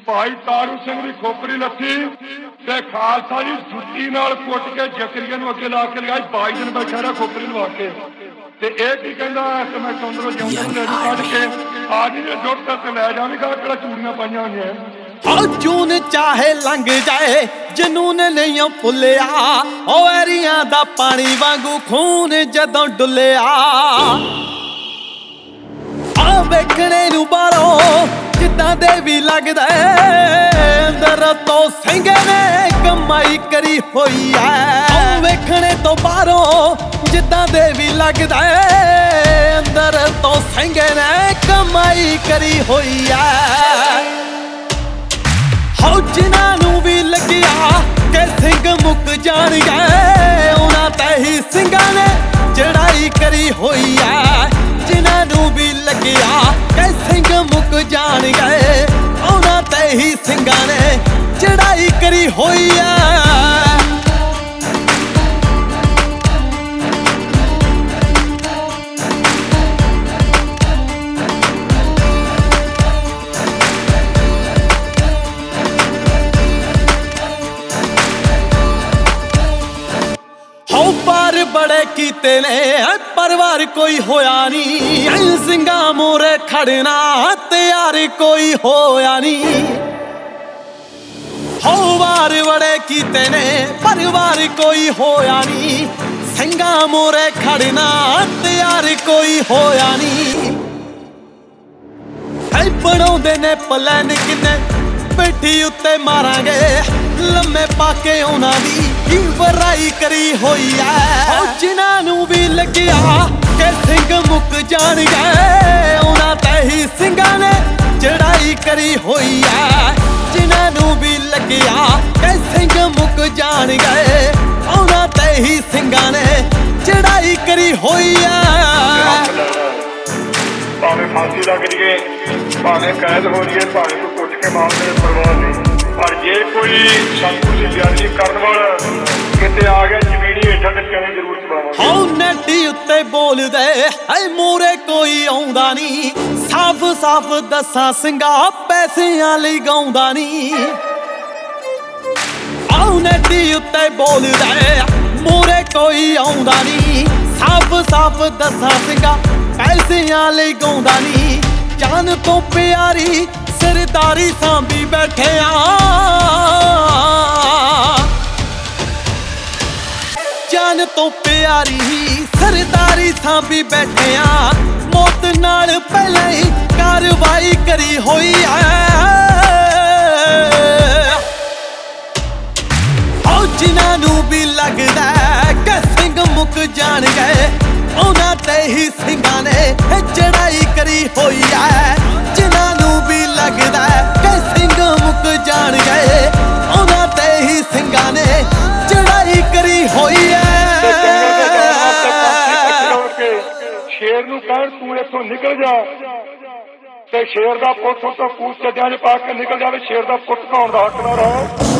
भाई तारू सिंह की खोपरी लथी ते खालसा जी जुत्ती नाल कुट के जकरिया नूं अगे ला के लगाई 22 दिन बैठा रहा खोपरी लवा के ते इह की कहंदा कि मैं चंद्रों जिउंदे नूं लैणी कढ के आ जी ने जुट ते लै जावींगा किहड़ा चूड़ियां पाईयां होईयां जून चाहे लंघ जाए जनून नहीं भुलिया ओ एरिया दा पानी वांगू खून जदों डुलिया वेखणे नूं बाहरों जिद्दां दे भी लगदा अंदर तो सिंह ने कमाई करी होई है वेखणे तो बाहरों जिद्दां दे भी लगदा अंदर तो सिंह ने कमाई करी होई है हो जिन्हां नूं भी लगिया कि सिंह मुक जाणगे उन्हां ते ही सिंघां ने चढ़ाई करी होई है जिन्हां नूं भी लगिया कि सिंह मुक जाणगे उन्हां ते ही सिंघां ने चढ़ाई करी होई है पार बड़े कीते ने परवार कोई होया नी सिंघा मोरे खड़ना तैयार कोई होया नी हो वार बड़े कीते ने परवार कोई होया नी सिंघा मोरे खड़ना तैयार कोई होया नी बनाउंदे ने प्लान किन्ने पिठी उत्ते मारांगे लम्मे पाके उन्हां दी ही वराई करी होई है जिन्हां नूं भी लगिया कि सिंह मुक जाणगे उन्हां ते ही सिंघां ने चढ़ाई करी होई है जिन्हां नूं भी लगिया कि सिंह मुक जाणगे उन्हां ते ही सिंघां ने चढ़ाई करी होई है भावें फांसी लग जाए भावें कैद हो जाए भावें कोई कुछ के मामले में परवाह नहीं पर जे कोई सतगुर की ज्यादती करने वाला किते आ गया जमीनी हेठा ते कहने जरूर चलावांगे हो नड्डी उत्ते बोल दे है मोरे कोई आउंदा नी साफ साफ दसां सिंघा पैसिਆਂ ਲਈ ਗਾਉਂਦਾ ਨੀ ਆਉ ਨੱਡੀ ਉੱਤੇ बोल दे मोरे कोई आउंदा नी साफ साफ दसां सिंघा पैसिਆਂ ਲਈ ਗਾਉਂਦਾ ਨੀ जान तो प्यारी सरदारी सांभी बैठे जान तो प्यारी सरदारी सांभी बैठे मौत नाल पहले ही कार्रवाई करी होई है जिन्हां नूं भी लगदा कि सिंह मुक जाणगे उन्हां ते ही सिंघां ने चढ़ाई करी होई है जिन्हां नूं भी लगदा कि सिंह मुक जाणगे उन्हां ते ही सिंघां ने चढ़ाई करी होई है शेर नूं कहण तूं इत्थों निकल जा ते शेर दा पुੱਤ तो पूछ छड्डिया जे पा के निकल जावे शेर दा पुੱਤ कौन दा हकदार है